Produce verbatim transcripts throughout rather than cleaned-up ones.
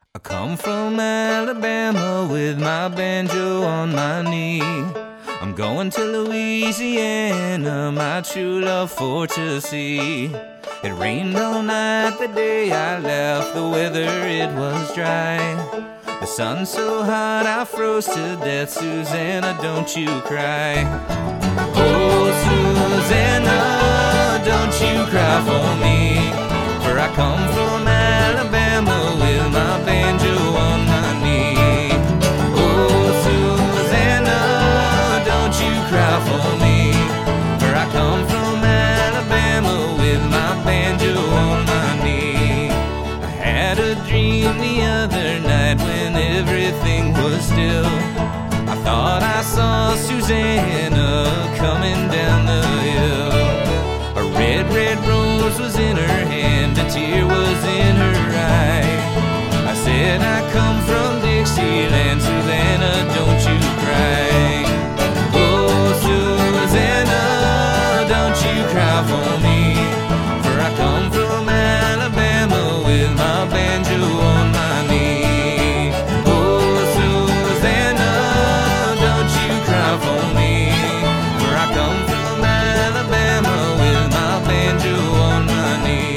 I come from Alabama with my banjo on my knee. I'm going to Louisiana, my true love for to see. It rained all night the day I left, the weather it was dry. The sun so hot I froze to death, Susanna, don't you cry. Oh, Susanna, don't you cry for me, for I come from Alabama with my banjo on my knee. Oh, Susanna, don't you cry for me, for I come from Alabama with my banjo on my knee. I had a dream the other night when everything was still. I thought I saw Susanna coming down the hill. A red, red rose was in her hand, a tear was in her eye. I said, I come from Dixieland, Susanna, don't you cry. Oh, Susanna, don't you cry for me, for I come from Alabama with my banjo on my knee. Oh, Susanna, don't you cry for me, for I come from Alabama with my banjo on my knee.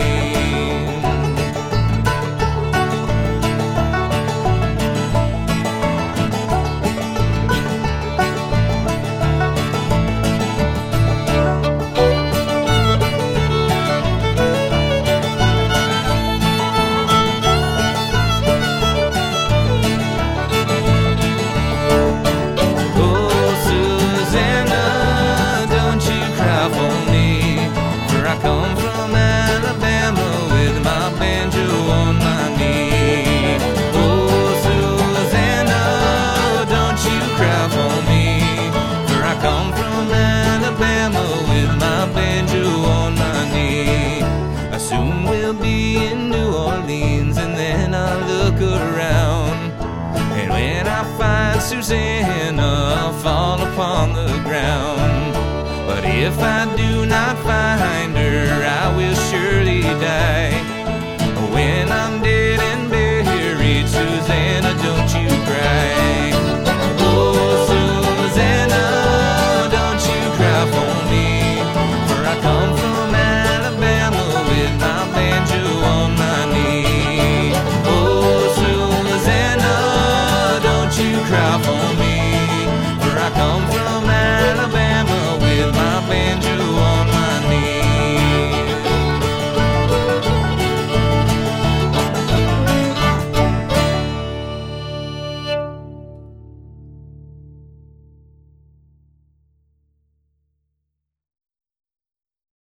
Come from Alabama with my banjo on my knee. Oh, Susanna, don't you cry for me, for I come from Alabama with my banjo on my knee. I soon will be in New Orleans, and then I'll look around, and when I find Susanna, I'll fall upon the ground. But if I do not find her,